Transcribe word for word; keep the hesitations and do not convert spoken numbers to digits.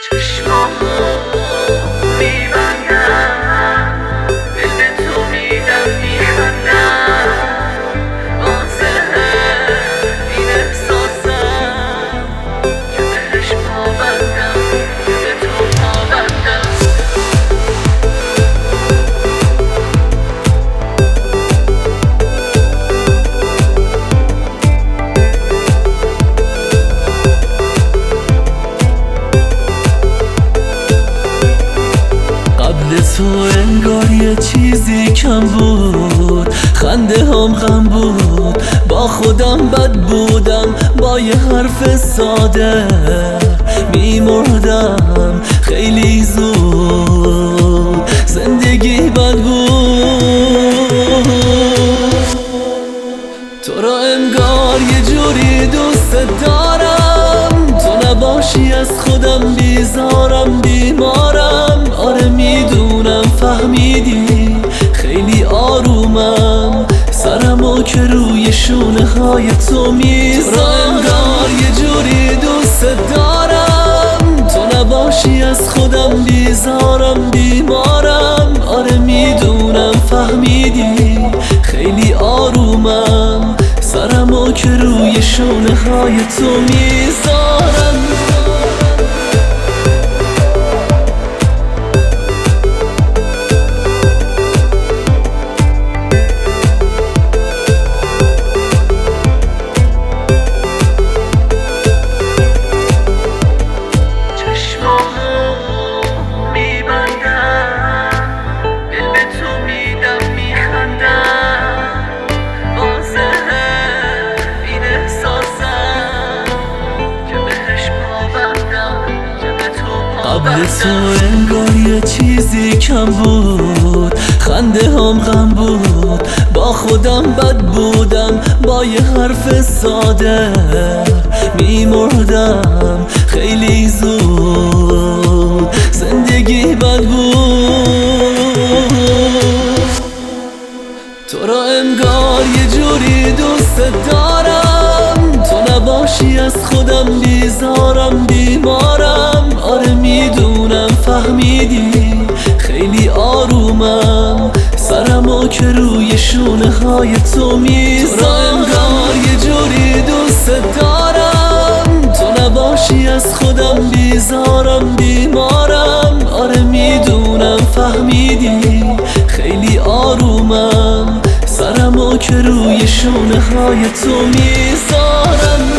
چشمامو میبندم، دل به تو میدم میخندم، واضحه این احساسم که بهش پابندم، که به تو پابندم. تو انگار یه چیزی کم بود، خنده هم غم بود، با خودم بد بودم، با یه حرف ساده میمردم خیلی زود، زندگی بد بود. تو را انگار یه جوری دوست دارم، تو نباشی از خودم بیزارم، بیمارم. آره میدونم فهمیدی خیلی آرومم، سرمو که روی شونه های تو میذارم. تو را انگار یه جوری دوست دارم، تو نباشی از خودم بیزارم، بیمارم. آره میدونم فهمیدی خیلی آرومم، سرمو که روی شونه های تو میذارم. قبل تو انگار یه چیزی کم بود، خنده هم غم بود، با خودم بد بودم، با یه حرف ساده میمردم خیلی زود، زندگی بد بود. تو را انگار یه جوری دوست دارم، تو نباشی از خودم بیزارم، بیمارم. آره میدونم فهمیدی خیلی آرومم، سرمو که روی شونه های تو میذارم. تو را انگار یه جوری دوست دارم، تو نباشی از خودم بیزارم، بیمارم. آره میدونم فهمیدی خیلی آرومم، سرمو که روی شونه های تو میذارم.